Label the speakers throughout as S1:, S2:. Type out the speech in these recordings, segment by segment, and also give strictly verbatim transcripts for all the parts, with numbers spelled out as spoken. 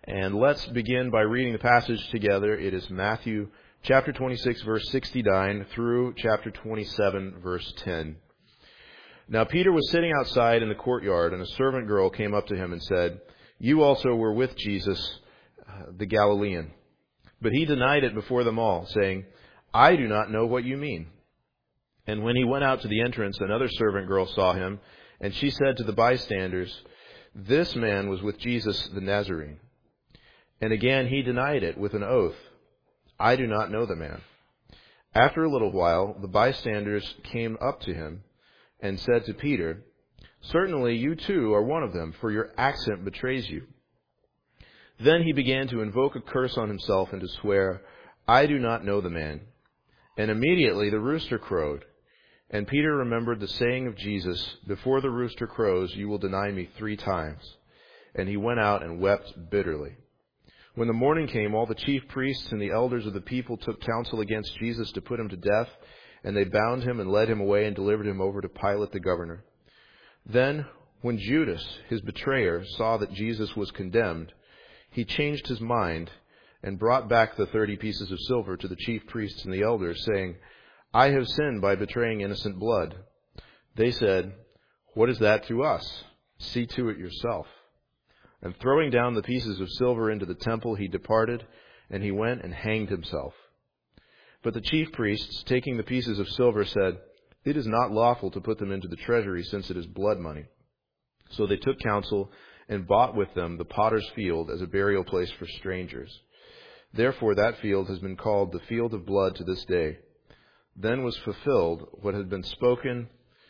S1: And let's begin by reading the passage together. It is Matthew chapter twenty-six, verse sixty-nine through chapter twenty-seven, verse ten. Now Peter was sitting outside in the courtyard, and a servant girl came up to him and said, "You also were with Jesus, uh, the Galilean." But he denied it before them all, saying, "I do not know what you mean." And when he went out to the entrance, another servant girl saw him, and she said to the bystanders, "This man was with Jesus the Nazarene." And again he denied it with an oath, "I do not know the man." After a little while, the bystanders came up to him and said to Peter, "Certainly you too are one of them, for your accent betrays you." Then he began to invoke a curse on himself and to swear, "I do not know the man." And immediately the rooster crowed. And Peter remembered the saying of Jesus, "Before the rooster crows, you will deny me three times." And he went out and wept bitterly. When the morning came, all the chief priests and the elders of the people took counsel against Jesus to put him to death, and they bound him and led him away and delivered him over to Pilate the governor. Then, when Judas, his betrayer, saw that Jesus was condemned, he changed his mind and brought back the thirty pieces of silver to the chief priests and the elders, saying, "I have sinned by betraying innocent blood." They said, "What is that to us? See to it yourself." And throwing down the pieces of silver into the temple, he departed, and he went and hanged himself. But the chief priests, taking the pieces of silver, said, "It is not lawful to put them into the treasury, since it is blood money." So they took counsel and bought with them the potter's field as a burial place for strangers. Therefore that field has been called the field of blood to this day. Then was fulfilled what had been spoken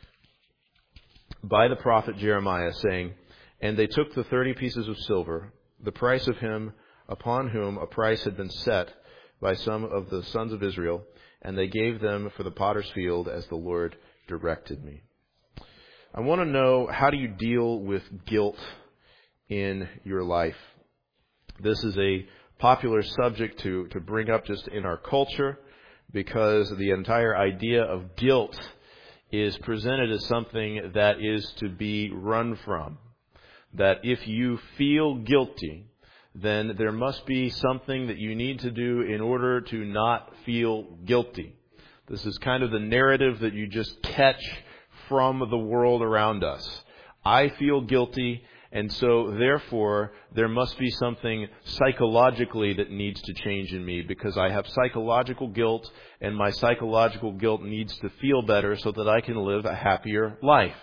S1: by the prophet Jeremiah, saying, "And they took the thirty pieces of silver, the price of him upon whom a price had been set by some of the sons of Israel, and they gave them for the potter's field as the Lord directed me." I want to know, how do you deal with guilt in your life? This is a popular subject to, to bring up just in our culture, because the entire idea of guilt is presented as something that is to be run from. That if you feel guilty, then there must be something that you need to do in order to not feel guilty. This is kind of the narrative that you just catch from the world around us. I feel guilty, and so therefore there must be something psychologically that needs to change in me, because I have psychological guilt, and my psychological guilt needs to feel better so that I can live a happier life.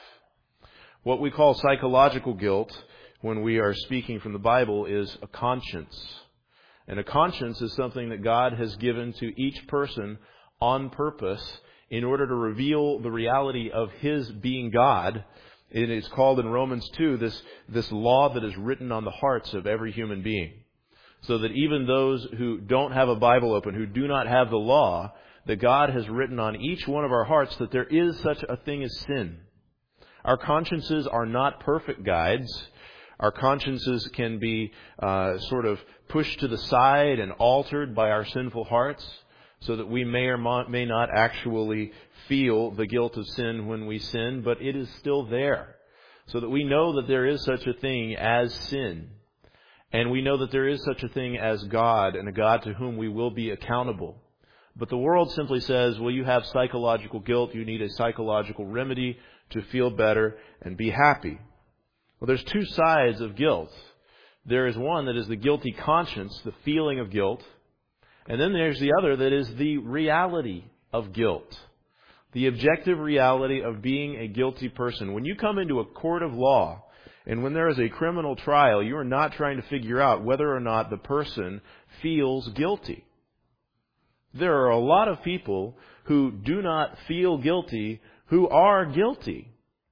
S1: What we call psychological guilt, when we are speaking from the Bible, is a conscience. And a conscience is something that God has given to each person on purpose in order to reveal the reality of His being God. It is called in Romans two, this, this law that is written on the hearts of every human being. So that even those who don't have a Bible open, who do not have the law, that God has written on each one of our hearts that there is such a thing as sin. Our consciences are not perfect guides. Our consciences can be uh, sort of pushed to the side and altered by our sinful hearts, so that we may or may not actually feel the guilt of sin when we sin, but it is still there. So that we know that there is such a thing as sin. And we know that there is such a thing as God, and a God to whom we will be accountable. But the world simply says, well, you have psychological guilt, you need a psychological remedy to feel better and be happy. Well, there's two sides of guilt. There is one that is the guilty conscience, the feeling of guilt. And then there's the other that is the reality of guilt. The objective reality of being a guilty person. When you come into a court of law, and when there is a criminal trial, you are not trying to figure out whether or not the person feels guilty. There are a lot of people who do not feel guilty who are guilty.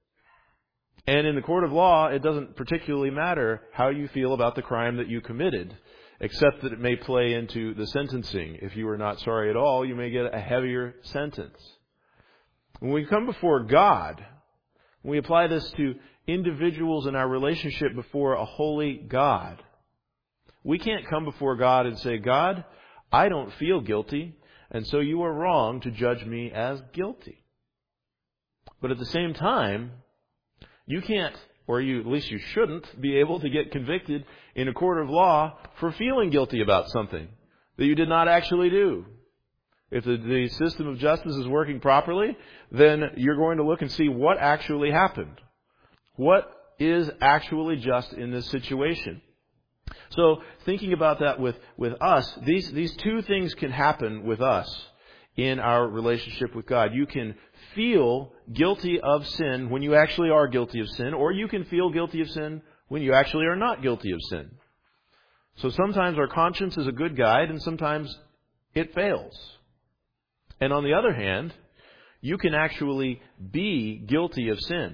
S1: And in the court of law, it doesn't particularly matter how you feel about the crime that you committed, except that it may play into the sentencing. If you are not sorry at all, you may get a heavier sentence. When we come before God, we apply this to individuals in our relationship before a holy God. We can't come before God and say, "God, I don't feel guilty, and so you are wrong to judge me as guilty." But at the same time, you can't or you at least you shouldn't, be able to get convicted in a court of law for feeling guilty about something that you did not actually do. If the, the system of justice is working properly, then you're going to look and see what actually happened. What is actually just in this situation? So thinking about that with, with us, these, these two things can happen with us in our relationship with God. You can feel guilty of sin when you actually are guilty of sin, or you can feel guilty of sin when you actually are not guilty of sin. So sometimes our conscience is a good guide, and sometimes it fails. And on the other hand, you can actually be guilty of sin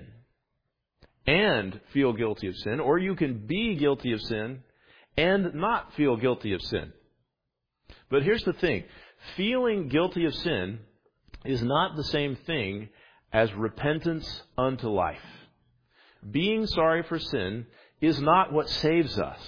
S1: and feel guilty of sin, or you can be guilty of sin and not feel guilty of sin. But here's the thing. Feeling guilty of sin is not the same thing as repentance unto life. Being sorry for sin is not what saves us.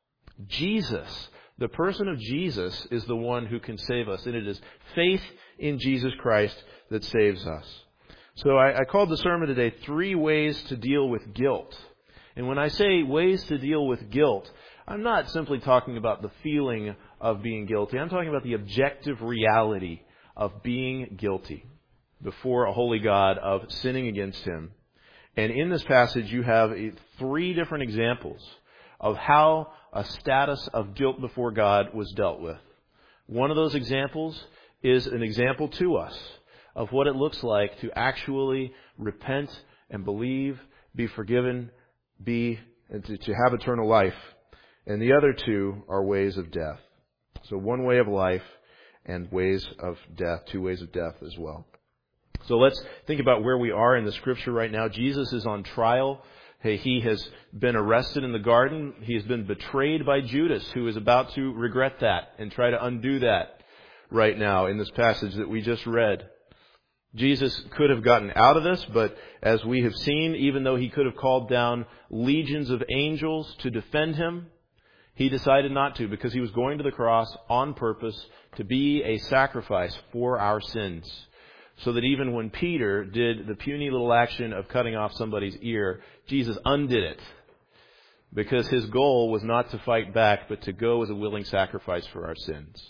S1: Jesus, the person of Jesus, is the one who can save us. And it is faith in Jesus Christ that saves us. So I, I called the sermon today, Three Ways to Deal with Guilt. And when I say ways to deal with guilt, I'm not simply talking about the feeling of being guilty. I'm talking about the objective reality of being guilty before a holy God, of sinning against Him. And in this passage, you have three different examples of how a status of guilt before God was dealt with. One of those examples is an example to us of what it looks like to actually repent and believe, be forgiven, be and to, to have eternal life. And the other two are ways of death. So one way of life and ways of death, two ways of death as well. So let's think about where we are in the Scripture right now. Jesus is on trial. Hey, he has been arrested in the garden. He has been betrayed by Judas, who is about to regret that and try to undo that right now in this passage that we just read. Jesus could have gotten out of this, but as we have seen, even though he could have called down legions of angels to defend him, he decided not to, because he was going to the cross on purpose to be a sacrifice for our sins. So that even when Peter did the puny little action of cutting off somebody's ear, Jesus undid it. Because his goal was not to fight back, but to go as a willing sacrifice for our sins.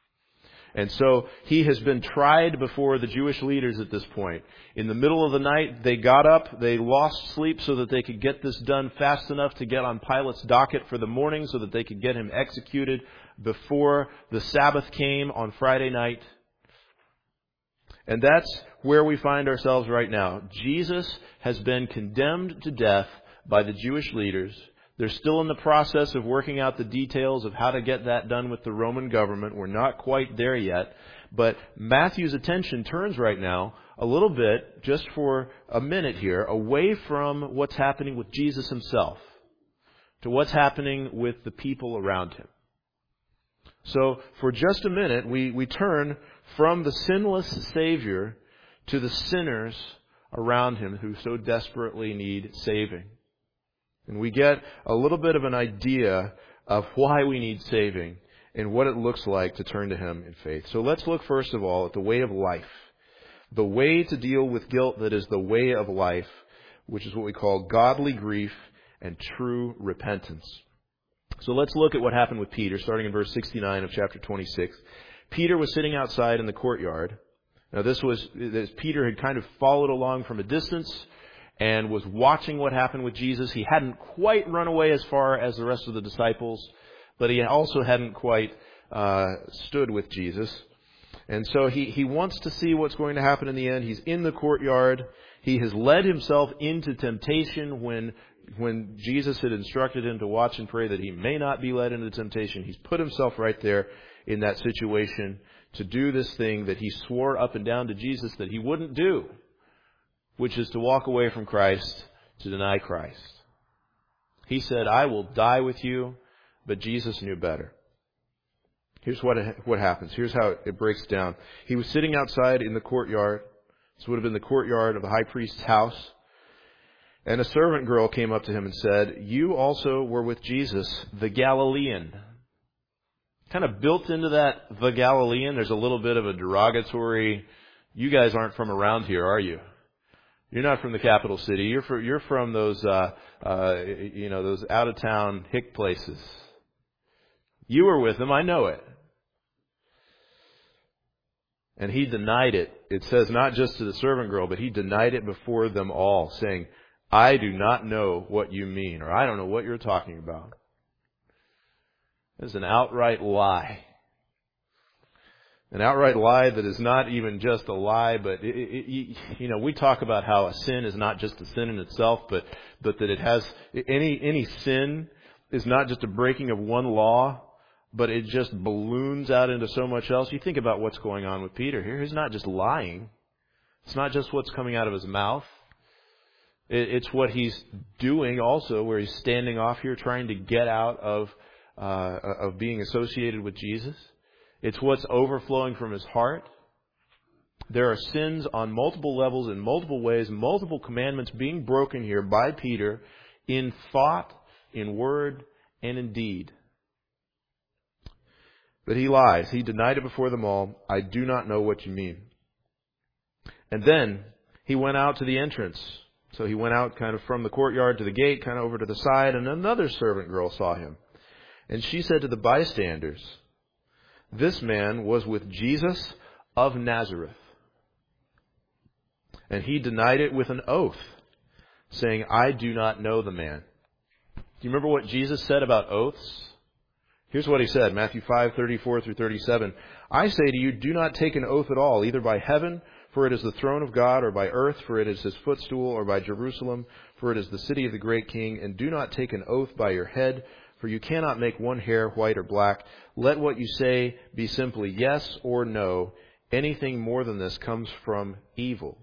S1: And so he has been tried before the Jewish leaders at this point. In the middle of the night, they got up, they lost sleep so that they could get this done fast enough to get on Pilate's docket for the morning so that they could get him executed before the Sabbath came on Friday night. And that's where we find ourselves right now. Jesus has been condemned to death by the Jewish leaders. They're still in the process of working out the details of how to get that done with the Roman government. We're not quite there yet. But Matthew's attention turns right now a little bit, just for a minute here, away from what's happening with Jesus himself to what's happening with the people around him. So for just a minute, we, we turn from the sinless Savior to the sinners around him who so desperately need saving. And we get a little bit of an idea of why we need saving and what it looks like to turn to him in faith. So let's look first of all at the way of life. The way to deal with guilt that is the way of life, which is what we call godly grief and true repentance. So let's look at what happened with Peter, starting in verse sixty-nine of chapter twenty-six. Peter was sitting outside in the courtyard. Now this was, this Peter had kind of followed along from a distance and was watching what happened with Jesus. He hadn't quite run away as far as the rest of the disciples, but he also hadn't quite uh, stood with Jesus. And so he, he wants to see what's going to happen in the end. He's in the courtyard. He has led himself into temptation when when Jesus had instructed him to watch and pray that he may not be led into temptation. He's put himself right there in that situation to do this thing that he swore up and down to Jesus that he wouldn't do, which is to walk away from Christ, to deny Christ. He said, I will die with you, but Jesus knew better. Here's what what happens. Here's how it breaks down. He was sitting outside in the courtyard. This would have been the courtyard of the high priest's house. And a servant girl came up to him and said, you also were with Jesus, the Galilean. Kind of built into that, the Galilean, there's a little bit of a derogatory, you guys aren't from around here, are you? You're not from the capital city. You're from, you're from those, uh, uh, you know, those out-of-town hick places. You were with him. I know it. And he denied it. It says not just to the servant girl, but he denied it before them all, saying, I do not know what you mean, or I don't know what you're talking about. It's an outright lie. An outright lie that is not even just a lie, but it, it, you know, we talk about how a sin is not just a sin in itself, but but that it has any any sin is not just a breaking of one law, but it just balloons out into so much else. You think about what's going on with Peter here. He's not just lying. It's not just what's coming out of his mouth. It, it's what he's doing also, where he's standing off here trying to get out of uh, of being associated with Jesus. It's what's overflowing from his heart. There are sins on multiple levels, in multiple ways, multiple commandments being broken here by Peter in thought, in word, and in deed. But he lies. He denied it before them all. I do not know what you mean. And then he went out to the entrance. So he went out kind of from the courtyard to the gate, kind of over to the side, and another servant girl saw him. And she said to the bystanders, this man was with Jesus of Nazareth. And he denied it with an oath, saying, I do not know the man. Do you remember what Jesus said about oaths? Here's what he said, Matthew five, thirty-four through thirty-seven. I say to you, do not take an oath at all, either by heaven, for it is the throne of God, or by earth, for it is his footstool, or by Jerusalem, for it is the city of the great king. And do not take an oath by your head, for you cannot make one hair white or black. Let what you say be simply yes or no. Anything more than this comes from evil.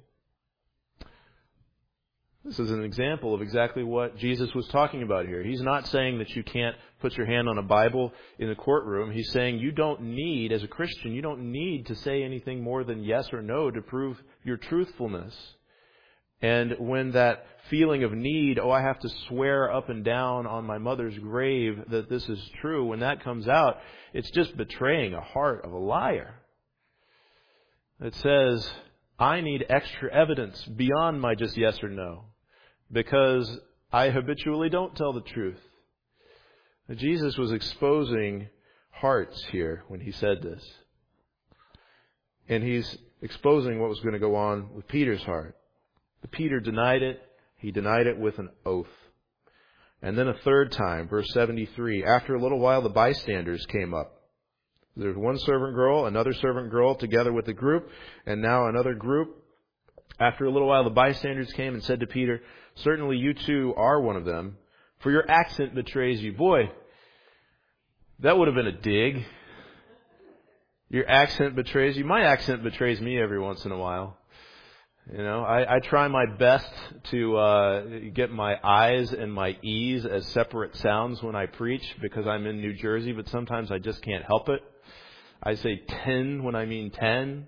S1: This is an example of exactly what Jesus was talking about here. He's not saying that you can't put your hand on a Bible in the courtroom. He's saying you don't need, as a Christian, you don't need to say anything more than yes or no to prove your truthfulness. And when that feeling of need, oh, I have to swear up and down on my mother's grave that this is true, when that comes out, it's just betraying a heart of a liar. It says, I need extra evidence beyond my just yes or no, because I habitually don't tell the truth. Jesus was exposing hearts here when he said this. And he's exposing what was going to go on with Peter's heart. Peter denied it. He denied it with an oath. And then a third time, verse seventy-three, after a little while the bystanders came up. There's one servant girl, another servant girl together with the group, and now another group. After a little while the bystanders came and said to Peter, certainly you too are one of them, for your accent betrays you. Boy, that would have been a dig. Your accent betrays you. My accent betrays me every once in a while. You know, I, I try my best to uh, get my I's and my E's as separate sounds when I preach because I'm in New Jersey, but sometimes I just can't help it. I say ten when I mean ten.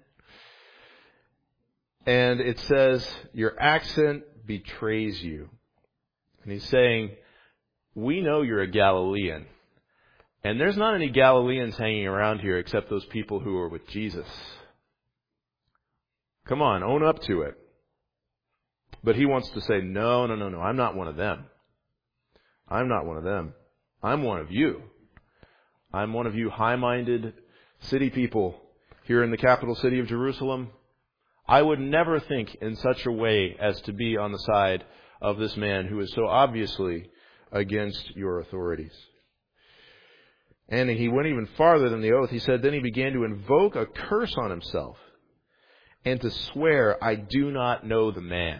S1: And it says, your accent betrays you. And he's saying, we know you're a Galilean. And there's not any Galileans hanging around here except those people who are with Jesus. Come on, own up to it. But he wants to say, no, no, no, no, I'm not one of them. I'm not one of them. I'm one of you. I'm one of you high-minded city people here in the capital city of Jerusalem. I would never think in such a way as to be on the side of this man who is so obviously against your authorities. And he went even farther than the oath. He said, then he began to invoke a curse on himself and to swear, I do not know the man.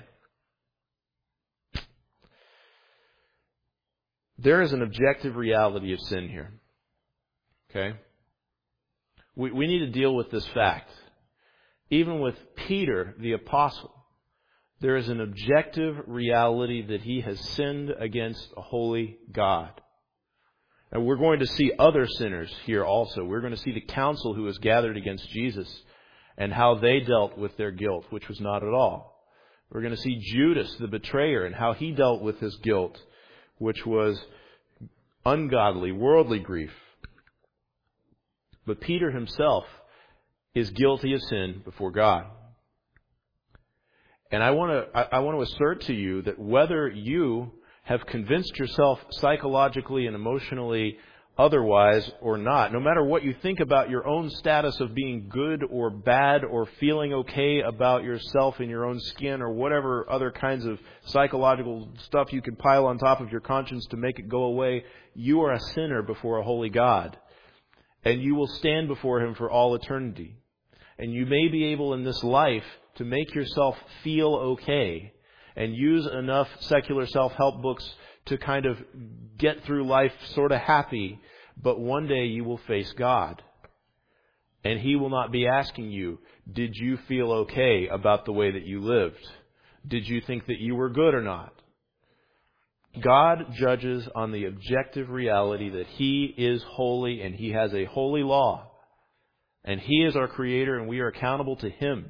S1: There is an objective reality of sin here. Okay? We, we need to deal with this fact. Even with Peter, the apostle, there is an objective reality that he has sinned against a holy God. And we're going to see other sinners here also. We're going to see the council who has gathered against Jesus and how they dealt with their guilt, which was not at all. We're going to see Judas, the betrayer, and how he dealt with his guilt, which was ungodly, worldly grief. But Peter himself is guilty of sin before God. And I want to I, I want to assert to you that whether you have convinced yourself psychologically and emotionally otherwise or not, no matter what you think about your own status of being good or bad or feeling okay about yourself in your own skin or whatever other kinds of psychological stuff you can pile on top of your conscience to make it go away, you are a sinner before a holy God. And you will stand before Him for all eternity. And you may be able in this life to make yourself feel okay and use enough secular self-help books to kind of get through life sort of happy, but one day you will face God. And He will not be asking you, did you feel okay about the way that you lived? Did you think that you were good or not? God judges on the objective reality that He is holy and He has a holy law. And He is our Creator and we are accountable to Him.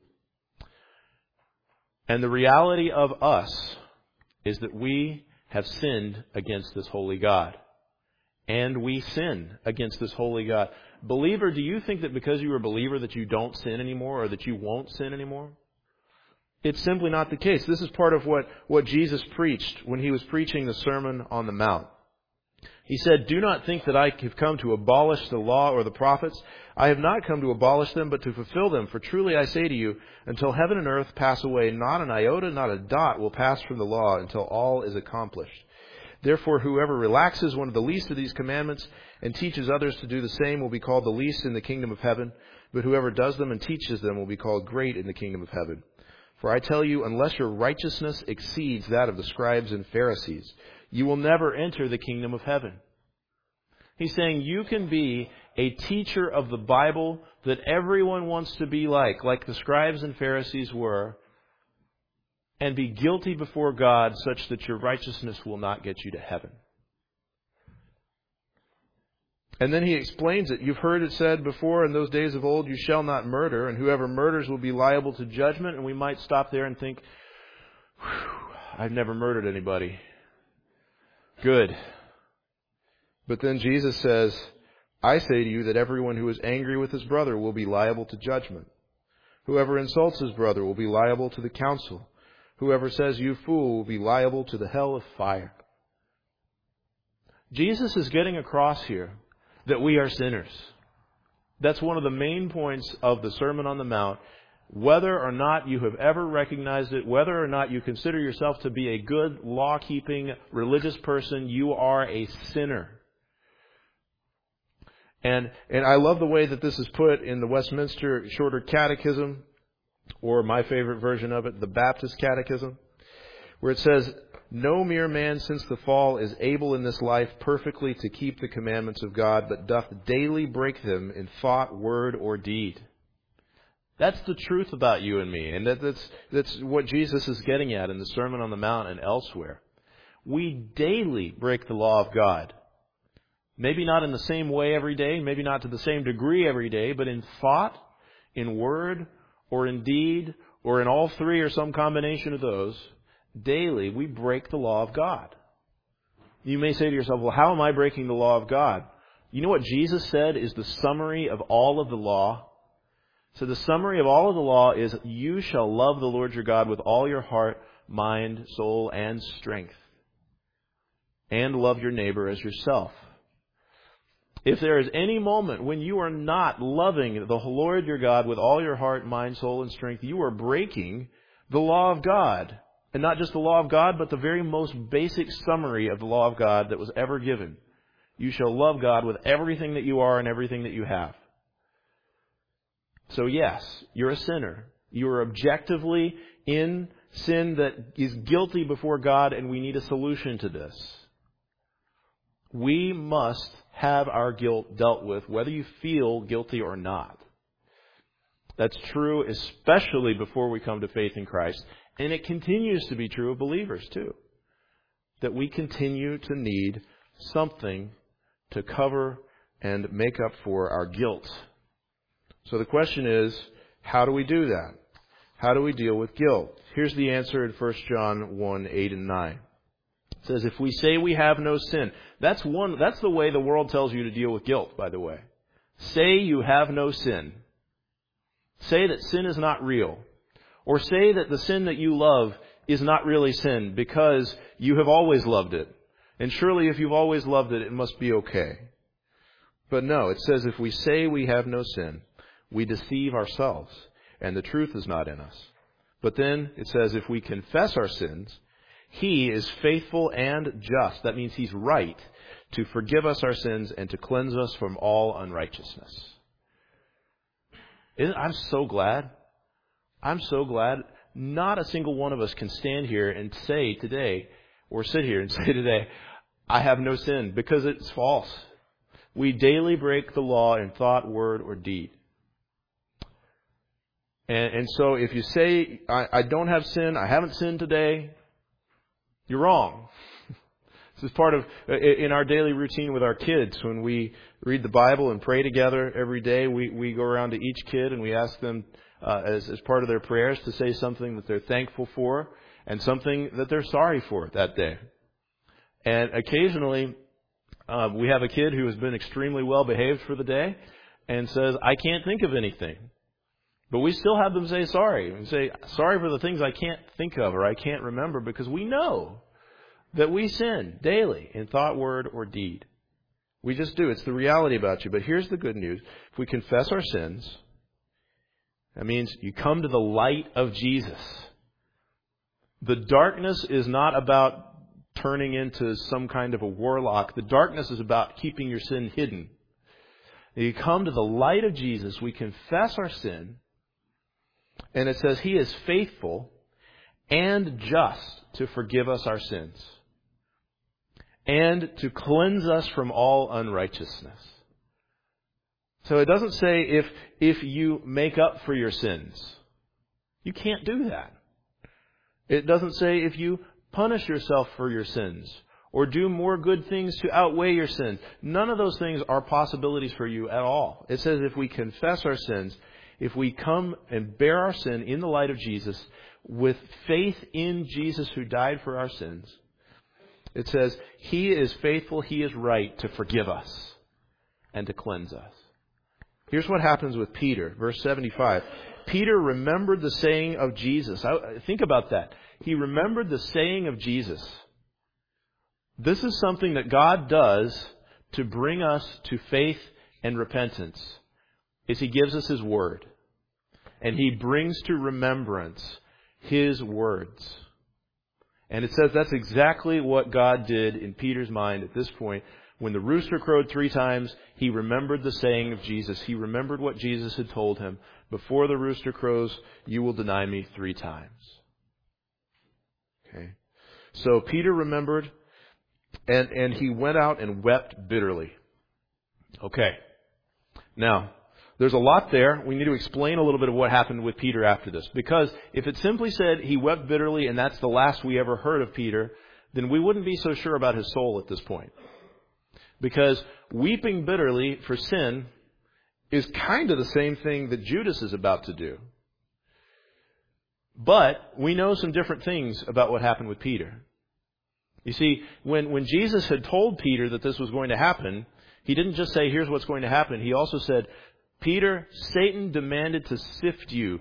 S1: And the reality of us is that we have sinned against this holy God. And we sin against this holy God. Believer, do you think that because you're a believer that you don't sin anymore or that you won't sin anymore? It's simply not the case. This is part of what, what Jesus preached when He was preaching the Sermon on the Mount. He said, "Do not think that I have come to abolish the law or the prophets. I have not come to abolish them, but to fulfill them. For truly I say to you, until heaven and earth pass away, not an iota, not a dot will pass from the law until all is accomplished. Therefore, whoever relaxes one of the least of these commandments and teaches others to do the same will be called the least in the kingdom of heaven. But whoever does them and teaches them will be called great in the kingdom of heaven. For I tell you, unless your righteousness exceeds that of the scribes and Pharisees, you will never enter the kingdom of heaven." He's saying you can be a teacher of the Bible that everyone wants to be like, like the scribes and Pharisees were, and be guilty before God such that your righteousness will not get you to heaven. And then he explains it. You've heard it said before in those days of old, you shall not murder, and whoever murders will be liable to judgment. And we might stop there and think, I've never murdered anybody. Good. But then Jesus says, I say to you that everyone who is angry with his brother will be liable to judgment. Whoever insults his brother will be liable to the council. Whoever says, you fool, will be liable to the hell of fire. Jesus is getting across here that we are sinners. That's one of the main points of the Sermon on the Mount. Whether or not you have ever recognized it, whether or not you consider yourself to be a good, law-keeping, religious person, you are a sinner. And and I love the way that this is put in the Westminster Shorter Catechism, or my favorite version of it, the Baptist Catechism, where it says, no mere man since the fall is able in this life perfectly to keep the commandments of God, but doth daily break them in thought, word, or deed. That's the truth about you and me, and that, that's, that's what Jesus is getting at in the Sermon on the Mount and elsewhere. We daily break the law of God. Maybe not in the same way every day, maybe not to the same degree every day, but in thought, in word, or in deed, or in all three or some combination of those, daily we break the law of God. You may say to yourself, well, how am I breaking the law of God? You know what Jesus said is the summary of all of the law? So the summary of all of the law is, you shall love the Lord your God with all your heart, mind, soul, and strength. And love your neighbor as yourself. If there is any moment when you are not loving the Lord your God with all your heart, mind, soul, and strength, you are breaking the law of God. And not just the law of God, but the very most basic summary of the law of God that was ever given. You shall love God with everything that you are and everything that you have. So yes, you're a sinner. You are objectively in sin that is guilty before God, and we need a solution to this. We must have our guilt dealt with, whether you feel guilty or not. That's true especially before we come to faith in Christ. And it continues to be true of believers too. That we continue to need something to cover and make up for our guilt. So the question is, how do we do that? How do we deal with guilt? Here's the answer in First John one, eight and nine. It says, if we say we have no sin, that's one, that's the way the world tells you to deal with guilt, by the way. Say you have no sin. Say that sin is not real. Or say that the sin that you love is not really sin because you have always loved it. And surely if you've always loved it, it must be okay. But no, it says if we say we have no sin, we deceive ourselves, and the truth is not in us. But then it says if we confess our sins, He is faithful and just. That means He's right to forgive us our sins and to cleanse us from all unrighteousness. I'm so glad. I'm so glad not a single one of us can stand here and say today, or sit here and say today, I have no sin, because it's false. We daily break the law in thought, word, or deed. And, and so if you say, I, I don't have sin, I haven't sinned today, you're wrong. This is part of, in our daily routine with our kids, when we read the Bible and pray together every day, we, we go around to each kid and we ask them, uh, as, as part of their prayers, to say something that they're thankful for and something that they're sorry for that day. And occasionally, uh, we have a kid who has been extremely well behaved for the day and says, I can't think of anything. But we still have them say sorry. And say, sorry for the things I can't think of or I can't remember, because we know that we sin daily in thought, word, or deed. We just do. It's the reality about you. But here's the good news. If we confess our sins, that means you come to the light of Jesus. The darkness is not about turning into some kind of a warlock. The darkness is about keeping your sin hidden. You come to the light of Jesus, we confess our sin, and it says He is faithful and just to forgive us our sins and to cleanse us from all unrighteousness. So it doesn't say if if you make up for your sins. You can't do that. It doesn't say if you punish yourself for your sins or do more good things to outweigh your sins. None of those things are possibilities for you at all. It says if we confess our sins, if we come and bear our sin in the light of Jesus with faith in Jesus who died for our sins, it says He is faithful, He is right to forgive us and to cleanse us. Here's what happens with Peter, verse seventy-five. Peter remembered the saying of Jesus. I, think about that. He remembered the saying of Jesus. This is something that God does to bring us to faith and repentance, is He gives us His Word. And He brings to remembrance His words. And it says that's exactly what God did in Peter's mind at this point. When the rooster crowed three times, he remembered the saying of Jesus. He remembered what Jesus had told him. Before the rooster crows, you will deny me three times. Okay. So Peter remembered, and, and he went out and wept bitterly. Okay. Now, there's a lot there. We need to explain a little bit of what happened with Peter after this. Because if it simply said he wept bitterly and that's the last we ever heard of Peter, then we wouldn't be so sure about his soul at this point. Because weeping bitterly for sin is kind of the same thing that Judas is about to do. But we know some different things about what happened with Peter. You see, when, when Jesus had told Peter that this was going to happen, He didn't just say, here's what's going to happen. He also said, Peter, Satan demanded to sift you.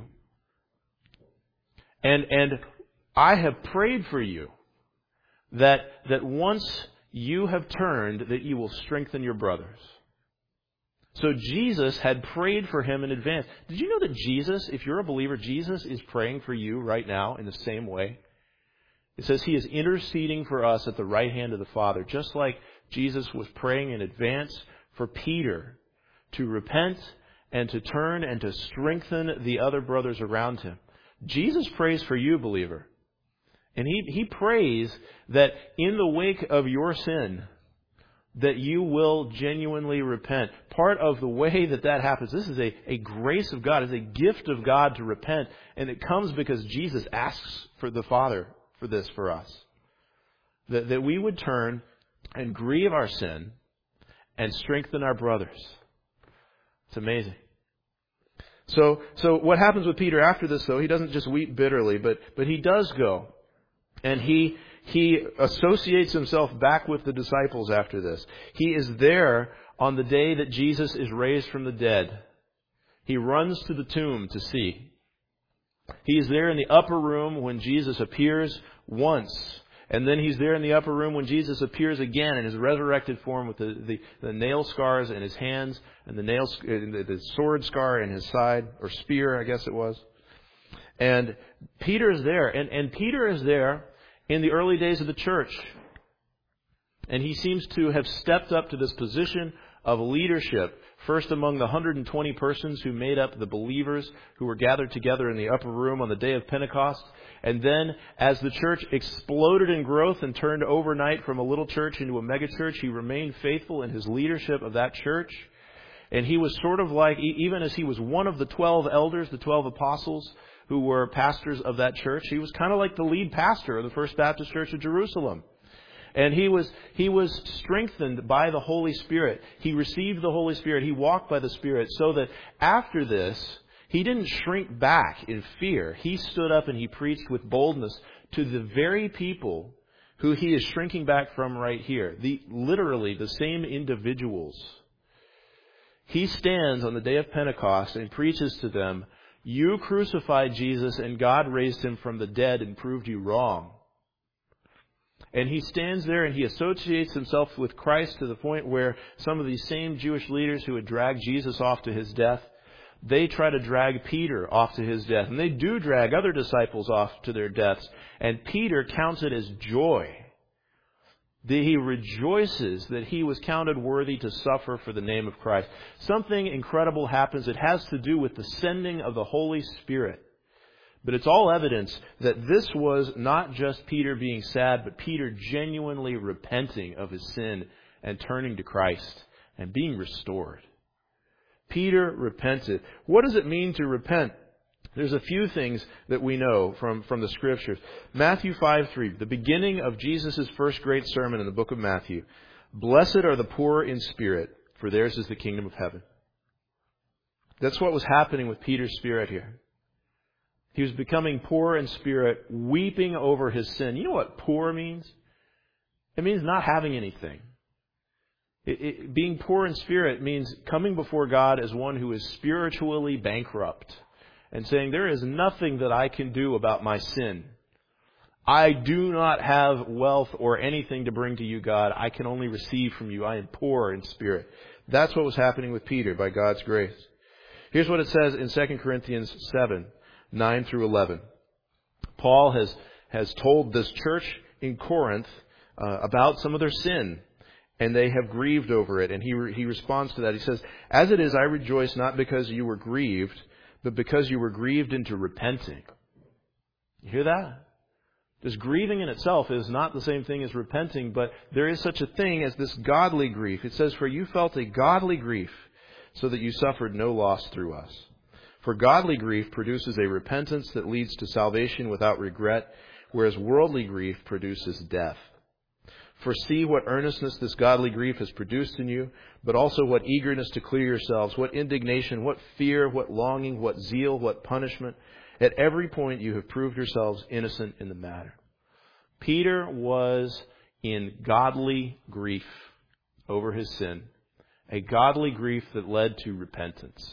S1: And, and I have prayed for you that, that once you have turned, that you will strengthen your brothers. So Jesus had prayed for him in advance. Did you know that Jesus, if you're a believer, Jesus is praying for you right now in the same way? It says He is interceding for us at the right hand of the Father, just like Jesus was praying in advance for Peter to repent and to turn and to strengthen the other brothers around him. Jesus prays for you, believer. And he, he prays that in the wake of your sin, that you will genuinely repent. Part of the way that that happens, this is a, a grace of God, it's a gift of God to repent. And it comes because Jesus asks for the Father for this for us. That, that we would turn and grieve our sin and strengthen our brothers. It's amazing. So, so what happens with Peter after this, though, he doesn't just weep bitterly, but, but he does go. And he, he associates himself back with the disciples after this. He is there on the day that Jesus is raised from the dead. He runs to the tomb to see. He is there in the upper room when Jesus appears once. And then he's there in the upper room when Jesus appears again in his resurrected form with the, the, the nail scars in his hands and the nail the, the sword scar in his side, or spear, I guess it was. And Peter is there. And, and Peter is there in the early days of the church. And he seems to have stepped up to this position of leadership, first among the one hundred twenty persons who made up the believers who were gathered together in the upper room on the day of Pentecost. And then, as the church exploded in growth and turned overnight from a little church into a megachurch, he remained faithful in his leadership of that church. And he was sort of like, even as he was one of the twelve elders, the twelve apostles who were pastors of that church, he was kind of like the lead pastor of the First Baptist Church of Jerusalem. And he was he was strengthened by the Holy Spirit. He received the Holy Spirit. He walked by the Spirit, so that after this, he didn't shrink back in fear. He stood up and he preached with boldness to the very people who he is shrinking back from right here. The literally the same individuals. He stands on the day of Pentecost and preaches to them, "You crucified Jesus and God raised him from the dead and proved you wrong." And he stands there and he associates himself with Christ to the point where some of these same Jewish leaders who had dragged Jesus off to his death, they try to drag Peter off to his death. And they do drag other disciples off to their deaths. And Peter counts it as joy. He rejoices that he was counted worthy to suffer for the name of Christ. Something incredible happens. It has to do with the sending of the Holy Spirit. But it's all evidence that this was not just Peter being sad, but Peter genuinely repenting of his sin and turning to Christ and being restored. Peter repented. What does it mean to repent? There's a few things that we know from, from the Scriptures. Matthew five three, the beginning of Jesus' first great sermon in the book of Matthew. "Blessed are the poor in spirit, for theirs is the kingdom of heaven." That's what was happening with Peter's spirit here. He was becoming poor in spirit, weeping over his sin. You know what poor means? It means not having anything. It, it, being poor in spirit means coming before God as one who is spiritually bankrupt and saying, there is nothing that I can do about my sin. I do not have wealth or anything to bring to you, God. I can only receive from you. I am poor in spirit. That's what was happening with Peter by God's grace. Here's what it says in Second Corinthians seven. nine through eleven. Paul has, has told this church in Corinth uh, about some of their sin, and they have grieved over it. And he re- he responds to that. He says, "As it is, I rejoice not because you were grieved, but because you were grieved into repenting." You hear that? This grieving in itself is not the same thing as repenting, but there is such a thing as this godly grief. It says, "For you felt a godly grief, so that you suffered no loss through us. For godly grief produces a repentance that leads to salvation without regret, whereas worldly grief produces death. For see what earnestness this godly grief has produced in you, but also what eagerness to clear yourselves, what indignation, what fear, what longing, what zeal, what punishment. At every point you have proved yourselves innocent in the matter." Peter was in godly grief over his sin, a godly grief that led to repentance.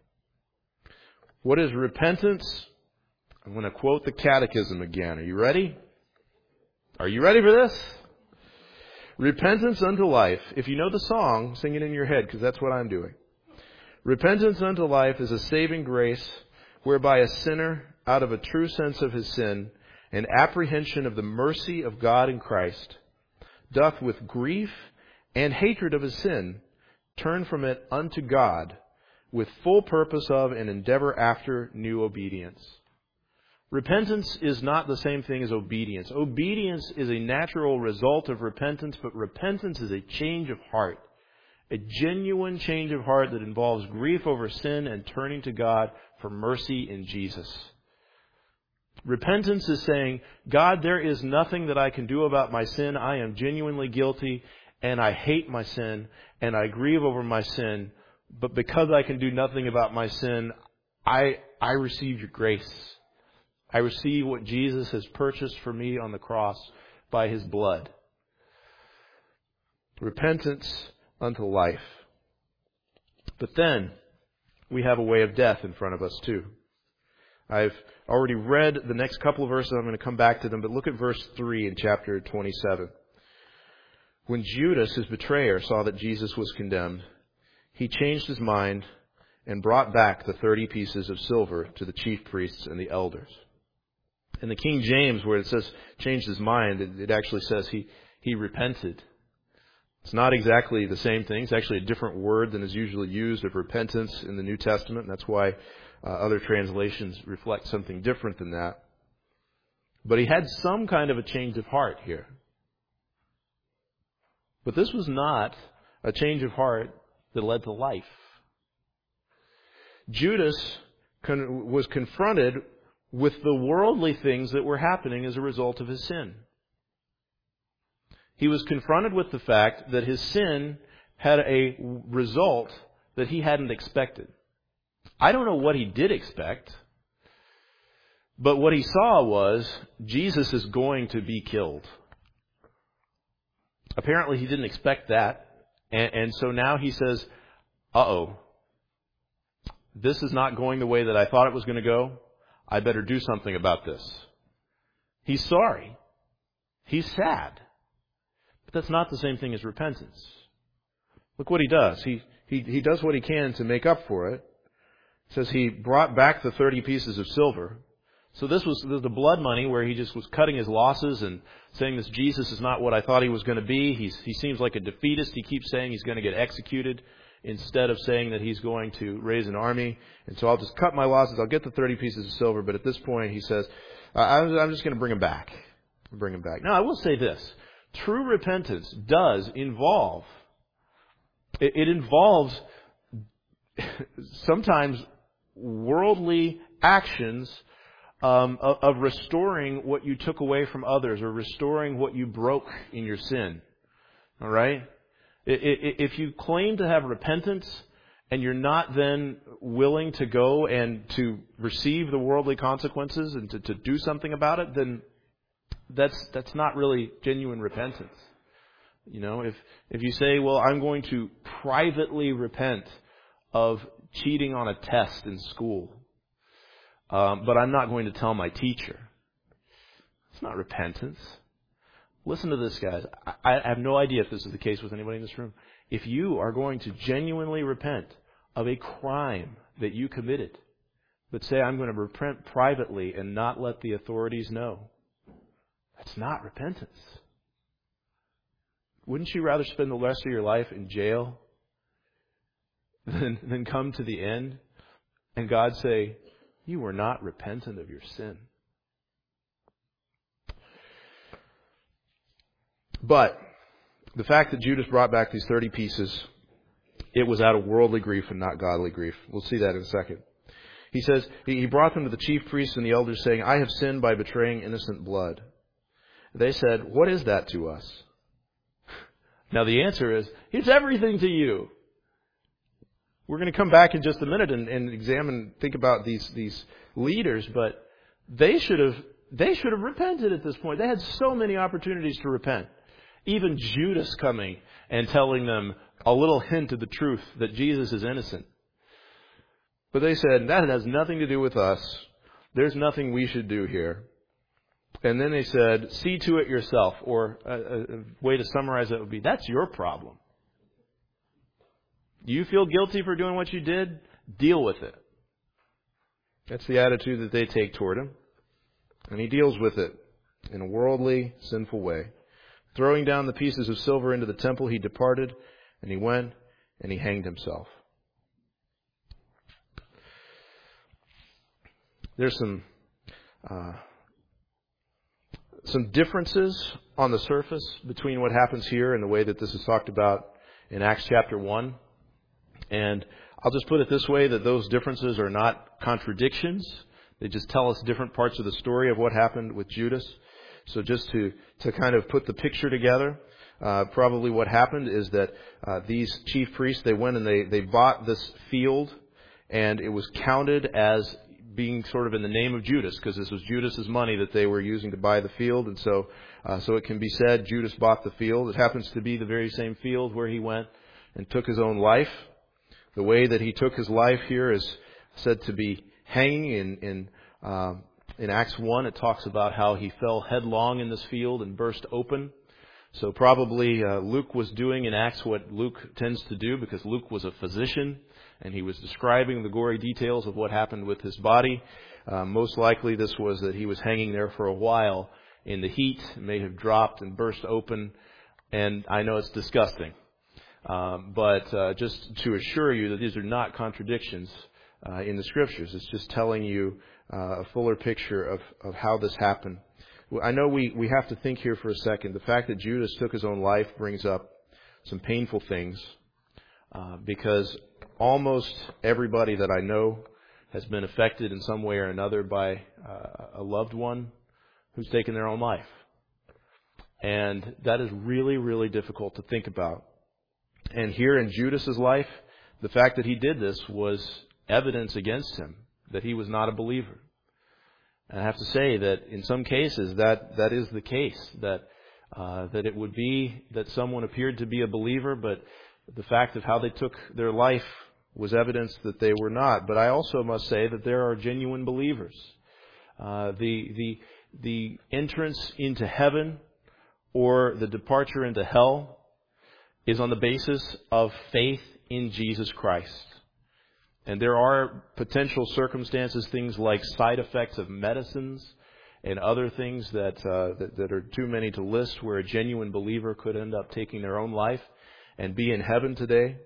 S1: What is repentance? I'm going to quote the Catechism again. Are you ready? Are you ready for this? Repentance unto life. If you know the song, sing it in your head, because that's what I'm doing. Repentance unto life is a saving grace whereby a sinner, out of a true sense of his sin and apprehension of the mercy of God in Christ, doth with grief and hatred of his sin turn from it unto God, with full purpose of and endeavor after new obedience. Repentance is not the same thing as obedience. Obedience is a natural result of repentance, but repentance is a change of heart. A genuine change of heart that involves grief over sin and turning to God for mercy in Jesus. Repentance is saying, God, there is nothing that I can do about my sin. I am genuinely guilty, and I hate my sin, and I grieve over my sin. But because I can do nothing about my sin, I I receive your grace. I receive what Jesus has purchased for me on the cross by his blood. Repentance unto life. But then we have a way of death in front of us too. I've already read the next couple of verses. I'm going to come back to them, but look at verse three in chapter twenty-seven. When Judas, his betrayer, saw that Jesus was condemned, he changed his mind and brought back the thirty pieces of silver to the chief priests and the elders. In the King James, where it says changed his mind, it, it actually says he, he repented. It's not exactly the same thing. It's actually a different word than is usually used of repentance in the New Testament. And that's why uh, other translations reflect something different than that. But he had some kind of a change of heart here. But this was not a change of heart that led to life. Judas con- was confronted with the worldly things that were happening as a result of his sin. He was confronted with the fact that his sin had a result that he hadn't expected. I don't know what he did expect, but what he saw was Jesus is going to be killed. Apparently he didn't expect that, and, and so now he says, uh-oh, this is not going the way that I thought it was going to go. I better do something about this. He's sorry. He's sad. But that's not the same thing as repentance. Look what he does. He, he, he does what he can to make up for it. It says he brought back the thirty pieces of silver. So this was the blood money where he just was cutting his losses and saying this Jesus is not what I thought he was going to be. He's, he seems like a defeatist. He keeps saying he's going to get executed instead of saying that he's going to raise an army. And so I'll just cut my losses. I'll get the thirty pieces of silver. But at this point he says, I'm just going to bring him back. Bring him back. Now I will say this. True repentance does involve, it, it involves sometimes worldly actions um, of, of restoring what you took away from others or restoring what you broke in your sin. All right? If you claim to have repentance and you're not then willing to go and to receive the worldly consequences and to, to do something about it, then That's that's not really genuine repentance. You know, if if you say, well, I'm going to privately repent of cheating on a test in school, um, but I'm not going to tell my teacher. It's not repentance. Listen to this, guys. I, I have no idea if this is the case with anybody in this room. If you are going to genuinely repent of a crime that you committed, but say, I'm going to repent privately and not let the authorities know, that's not repentance. Wouldn't you rather spend the rest of your life in jail than, than come to the end and God say, you were not repentant of your sin? But the fact that Judas brought back these thirty pieces, it was out of worldly grief and not godly grief. We'll see that in a second. He says, he brought them to the chief priests and the elders saying, I have sinned by betraying innocent blood. They said, what is that to us? Now the answer is, it's everything to you. We're going to come back in just a minute and, and examine, think about these, these leaders, but they should have, they should have repented at this point. They had so many opportunities to repent. Even Judas coming and telling them a little hint of the truth that Jesus is innocent. But they said, that has nothing to do with us. There's nothing we should do here. And then they said, see to it yourself. Or a, a way to summarize that would be, that's your problem. You feel guilty for doing what you did? Deal with it. That's the attitude that they take toward him. And he deals with it in a worldly, sinful way. Throwing down the pieces of silver into the temple, he departed, and he went, and he hanged himself. There's some... Uh, Some differences on the surface between what happens here and the way that this is talked about in Acts chapter one. And I'll just put it this way, that those differences are not contradictions. They just tell us different parts of the story of what happened with Judas. So just to, to kind of put the picture together, uh, probably what happened is that uh, these chief priests, they went and they, they bought this field, and it was counted as being sort of in the name of Judas, because this was Judas's money that they were using to buy the field. And so uh, so it can be said Judas bought the field. It happens to be the very same field where he went and took his own life. The way that he took his life here is said to be hanging in, in Um, in Acts one, it talks about how he fell headlong in this field and burst open. So probably uh, Luke was doing in Acts what Luke tends to do, because Luke was a physician and he was describing the gory details of what happened with his body. Uh, most likely this was that he was hanging there for a while in the heat, may have dropped and burst open. And I know it's disgusting. Um, but uh, just to assure you that these are not contradictions uh, in the Scriptures. It's just telling you uh, a fuller picture of, of how this happened. I know we, we have to think here for a second. The fact that Judas took his own life brings up some painful things, uh, because almost everybody that I know has been affected in some way or another by uh, a loved one who's taken their own life. And that is really, really difficult to think about. And here in Judas's life, the fact that he did this was evidence against him that he was not a believer. And I have to say that in some cases that, that is the case, that uh, that it would be that someone appeared to be a believer, but the fact of how they took their life was evidence that they were not. But I also must say that there are genuine believers. Uh, the the the entrance into heaven or the departure into hell is on the basis of faith in Jesus Christ. And there are potential circumstances, things like side effects of medicines and other things that, uh, that that are too many to list, where a genuine believer could end up taking their own life and be in heaven today.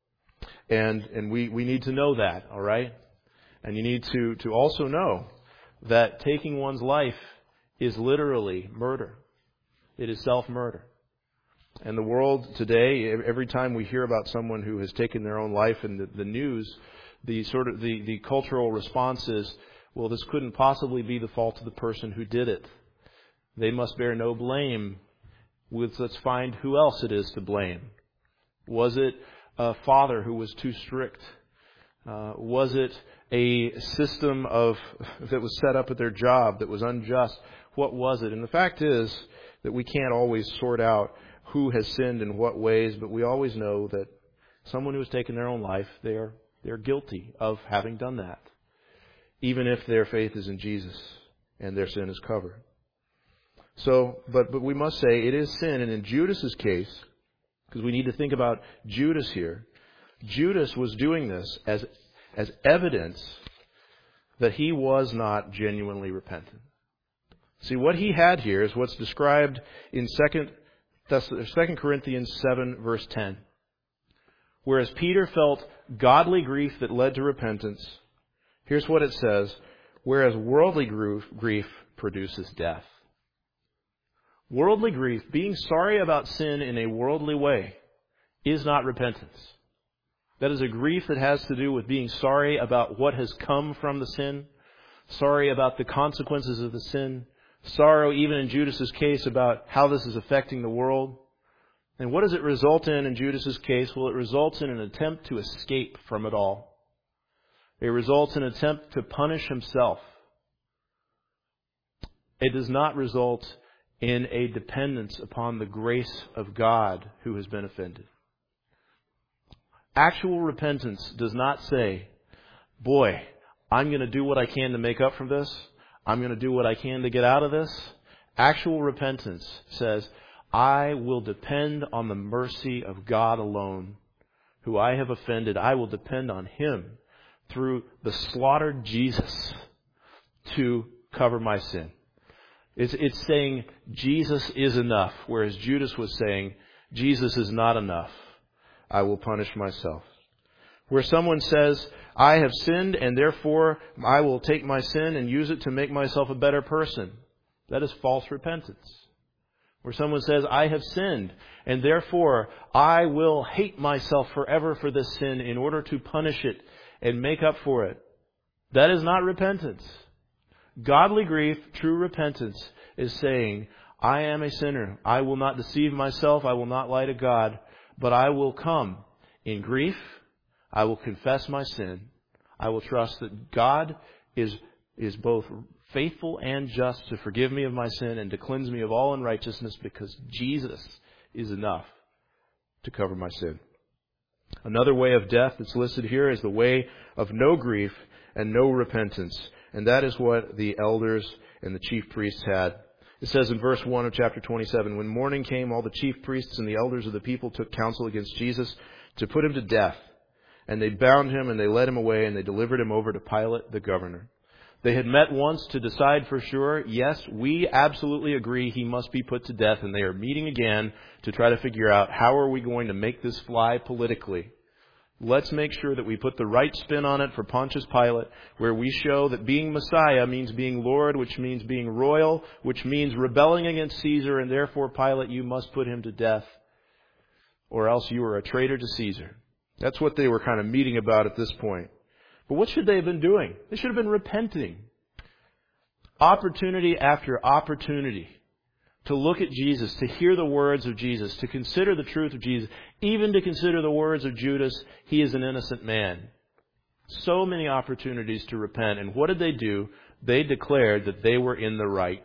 S1: And and we, we need to know that, all right? And you need to, to also know that taking one's life is literally murder. It is self-murder. And the world today, every time we hear about someone who has taken their own life in the, the news, the sort of the, the cultural response is, well, this couldn't possibly be the fault of the person who did it. They must bear no blame. With, let's find who else it is to blame. Was it a father who was too strict? Uh, was it a system of that was set up at their job that was unjust? What was it? And the fact is that we can't always sort out who has sinned in what ways, but we always know that someone who has taken their own life, they are they're guilty of having done that, even if their faith is in Jesus and their sin is covered. So, but but we must say it is sin, and in Judas's case, because we need to think about Judas here, Judas was doing this as as evidence that he was not genuinely repentant. See, what he had here is what's described in Second Corinthians seven, verse ten. Whereas Peter felt godly grief that led to repentance, here's what it says: whereas worldly grief produces death. Worldly grief, being sorry about sin in a worldly way, is not repentance. That is a grief that has to do with being sorry about what has come from the sin, sorry about the consequences of the sin, sorrow, even in Judas's case, about how this is affecting the world. And what does it result in in Judas's case? Well, it results in an attempt to escape from it all. It results in an attempt to punish himself. It does not result in a dependence upon the grace of God who has been offended. Actual repentance does not say, boy, I'm going to do what I can to make up for this. I'm going to do what I can to get out of this. Actual repentance says, I will depend on the mercy of God alone, who I have offended. I will depend on Him through the slaughtered Jesus to cover my sin. It's, it's saying Jesus is enough, whereas Judas was saying Jesus is not enough. I will punish myself. Where someone says, I have sinned and therefore I will take my sin and use it to make myself a better person. That is false repentance. Where someone says, I have sinned and therefore I will hate myself forever for this sin in order to punish it and make up for it. That is not repentance. Godly grief, true repentance, is saying, I am a sinner. I will not deceive myself. I will not lie to God. But I will come in grief. I will confess my sin. I will trust that God is, is both faithful and just to forgive me of my sin and to cleanse me of all unrighteousness, because Jesus is enough to cover my sin. Another way of death that's listed here is the way of no grief and no repentance. And that is what the elders and the chief priests had. It says in verse one of chapter twenty-seven, when morning came, all the chief priests and the elders of the people took counsel against Jesus to put him to death. And they bound him and they led him away and they delivered him over to Pilate the governor. They had met once to decide for sure, yes, we absolutely agree he must be put to death. And they are meeting again to try to figure out how are we going to make this fly politically. Let's make sure that we put the right spin on it for Pontius Pilate, where we show that being Messiah means being Lord, which means being royal, which means rebelling against Caesar, and therefore, Pilate, you must put him to death, or else you are a traitor to Caesar. That's what they were kind of meeting about at this point. But what should they have been doing? They should have been repenting. Opportunity after opportunity to look at Jesus, to hear the words of Jesus, to consider the truth of Jesus, even to consider the words of Judas, he is an innocent man. So many opportunities to repent. And what did they do? They declared that they were in the right.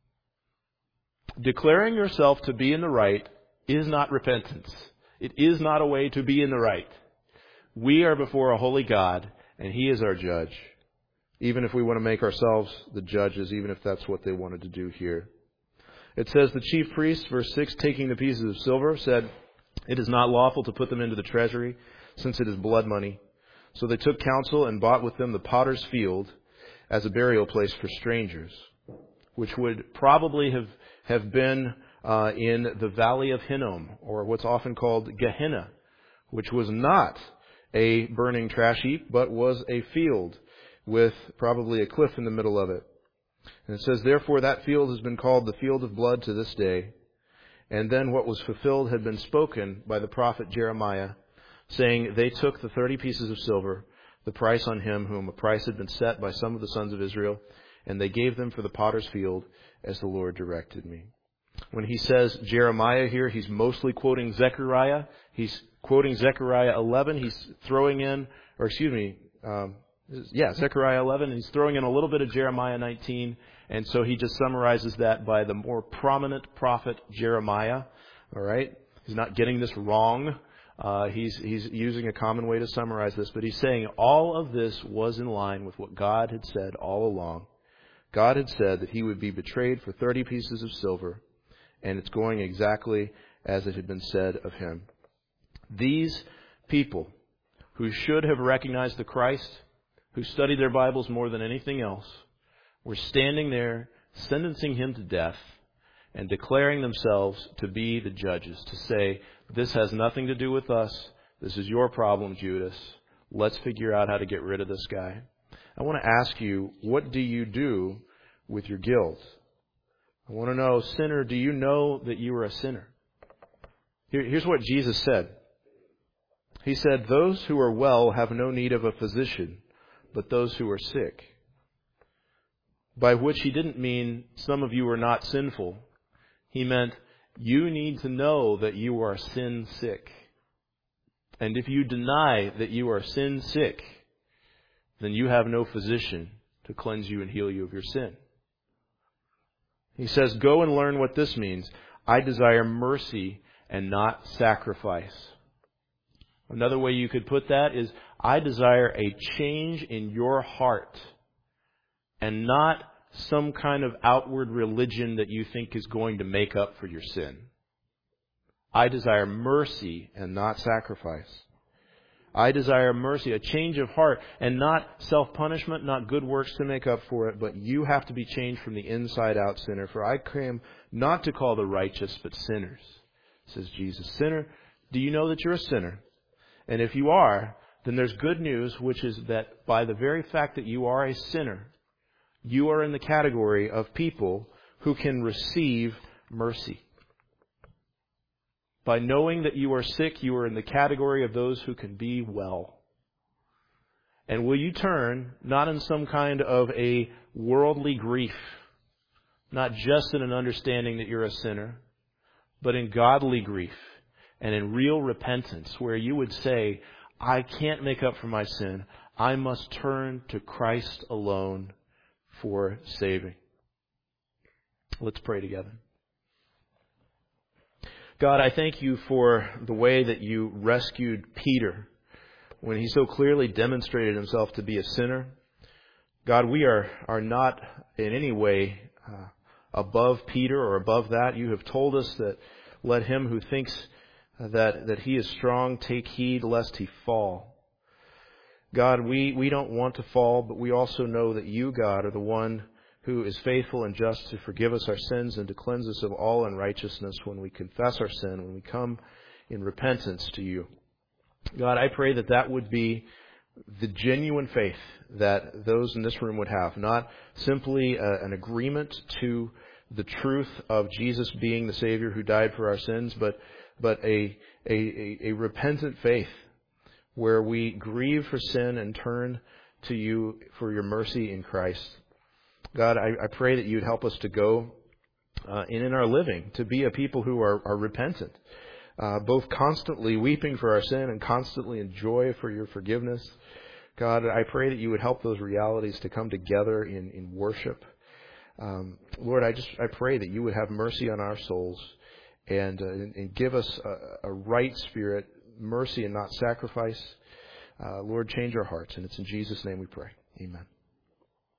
S1: Declaring yourself to be in the right is not repentance. It is not a way to be in the right. We are before a holy God, and He is our judge. Even if we want to make ourselves the judges, even if that's what they wanted to do here. It says the chief priests, verse six, taking the pieces of silver, said, it is not lawful to put them into the treasury, since it is blood money. So they took counsel and bought with them the potter's field as a burial place for strangers, which would probably have, have been uh, in the valley of Hinnom, or what's often called Gehenna, which was not a burning trash heap, but was a field with probably a cliff in the middle of it. And it says, therefore that field has been called the field of blood to this day. And then what was fulfilled had been spoken by the prophet Jeremiah, saying, they took the thirty pieces of silver, the price on him whom a price had been set by some of the sons of Israel, and they gave them for the potter's field as the Lord directed me. When he says Jeremiah here, he's mostly quoting Zechariah. He's quoting Zechariah eleven. He's throwing in, or excuse me, um, yeah, Zechariah eleven. He's throwing in a little bit of Jeremiah nineteen. And so he just summarizes that by the more prominent prophet Jeremiah. All right? He's not getting this wrong. Uh, he's, he's using a common way to summarize this. But he's saying all of this was in line with what God had said all along. God had said that he would be betrayed for thirty pieces of silver. And it's going exactly as it had been said of him. These people who should have recognized the Christ, who studied their Bibles more than anything else, were standing there sentencing him to death and declaring themselves to be the judges, to say, this has nothing to do with us. This is your problem, Judas. Let's figure out how to get rid of this guy. I want to ask you, what do you do with your guilt? I want to know, sinner, do you know that you are a sinner? Here, here's what Jesus said. He said, those who are well have no need of a physician, but those who are sick. By which he didn't mean some of you are not sinful. He meant you need to know that you are sin sick. And if you deny that you are sin sick, then you have no physician to cleanse you and heal you of your sin. He says, go and learn what this means. I desire mercy and not sacrifice. Another way you could put that is, I desire a change in your heart and not some kind of outward religion that you think is going to make up for your sin. I desire mercy and not sacrifice. I desire mercy, a change of heart, and not self-punishment, not good works to make up for it, but you have to be changed from the inside out, sinner. For I came not to call the righteous, but sinners, says Jesus. Sinner, do you know that you're a sinner? And if you are, then there's good news, which is that by the very fact that you are a sinner, you are in the category of people who can receive mercy. By knowing that you are sick, you are in the category of those who can be well. And will you turn, not in some kind of a worldly grief, not just in an understanding that you're a sinner, but in godly grief and in real repentance, where you would say, I can't make up for my sin. I must turn to Christ alone for saving. Let's pray together. God, I thank you for the way that you rescued Peter when he so clearly demonstrated himself to be a sinner. God, we are, are not in any way uh, above Peter or above that. You have told us that let him who thinks that, that he is strong take heed lest he fall. God, we, we don't want to fall, but we also know that you, God, are the one who is faithful and just to forgive us our sins and to cleanse us of all unrighteousness when we confess our sin, when we come in repentance to you. God, I pray that that would be the genuine faith that those in this room would have, not simply a, an agreement to the truth of Jesus being the Savior who died for our sins, but but a a, a, a repentant faith where we grieve for sin and turn to you for your mercy in Christ. God, I, I pray that you'd help us to go uh, in in our living, to be a people who are, are repentant, uh, both constantly weeping for our sin and constantly in joy for your forgiveness. God, I pray that you would help those realities to come together in, in worship. Um, Lord, I just I pray that you would have mercy on our souls and, uh, and, and give us a, a right spirit, mercy and not sacrifice. Uh, Lord, change our hearts, and it's in Jesus' name we pray. Amen.